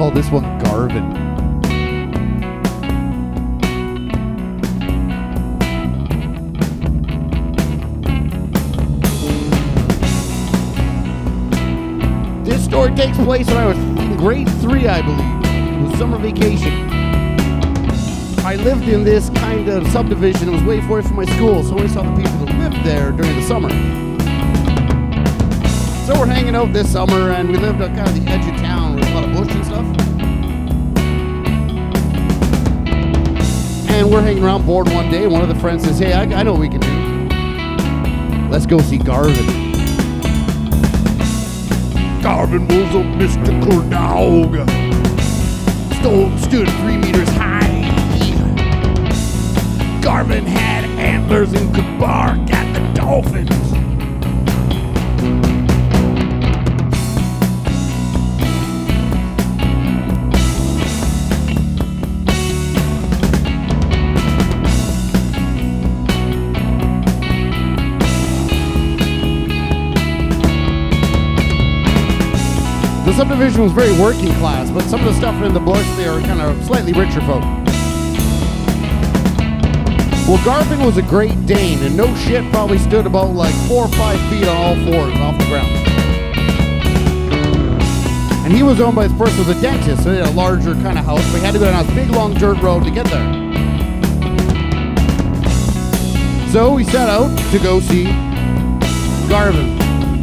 call this one Garvin. This story takes place when I was in grade 3, I believe. It was summer vacation. I lived in this kind of subdivision. It was way far from my school, so I only saw the people that lived there during the summer. So we're hanging out this summer, and we lived on kind of the edge of town with a lot of bush and stuff. And we're hanging around bored one day. One of the friends says, hey, I know what we can do. Let's go see Garvin. Garvin was a mystical dog. Stood 3 meters high. Garvin had antlers and could bark at the dolphins. The subdivision was very working class, but some of the stuff in the bush, they are kind of slightly richer folk. Well, Garvin was a Great Dane, and no shit probably stood about like 4 or 5 feet on all fours off the ground. And he was owned by this person who was a dentist, so he had a larger kind of house, but he had to go down this big long dirt road to get there. So we set out to go see Garvin.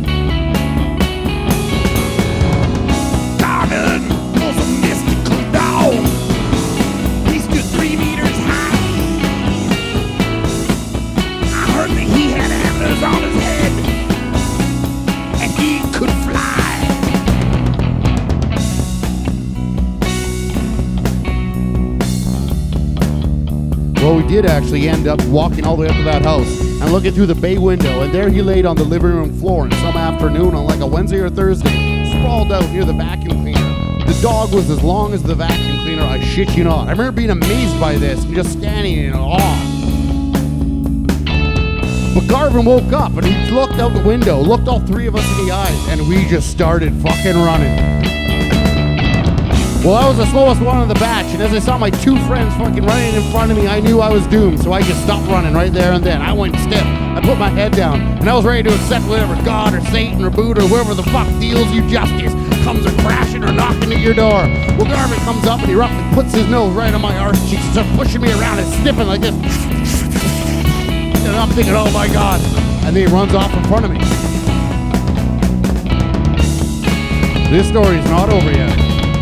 Garvin was a mystical dog. He stood 3 meters high. I heard that he had antlers on his head, and he could fly. Well, we did actually end up walking all the way up to that house and looking through the bay window, and there he laid on the living room floor in some afternoon on like a Wednesday or Thursday, sprawled out near the vacuum cleaner. The dog was as long as the vacuum cleaner, I shit you not. I remember being amazed by this and just standing in awe. But Garvin woke up and he looked out the window, looked all 3 of us in the eyes, and we just started fucking running. Well, I was the slowest one in the batch, and as I saw my 2 friends fucking running in front of me, I knew I was doomed, so I just stopped running right there and then. I went stiff. I put my head down, and I was ready to accept whatever God or Satan or Buddha or whoever the fuck deals you justice comes or crashing or knocking at your door. Well, Garvin comes up and he roughly puts his nose right on my arse cheeks and starts pushing me around and sniffing like this. And I'm thinking, oh my God. And then he runs off in front of me. This story is not over yet.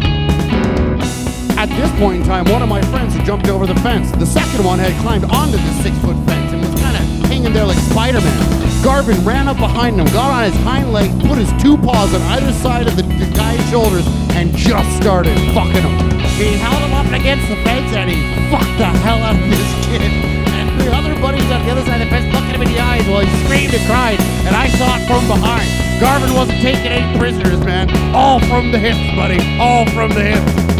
At this point in time, one of my friends had jumped over the fence. The second one had climbed onto the 6-foot fence and was kind of hanging there like Spider-Man. Garvin ran up behind him, got on his hind legs, put his 2 paws on either side of the guy's shoulders, and just started fucking him. He held him up against the fence and he fucked the hell out of this kid. And the other buddies on the other side of the fence looking him in the eyes while he screamed and cried, and I saw it from behind. Garvin wasn't taking any prisoners, man. All from the hips, buddy. All from the hips.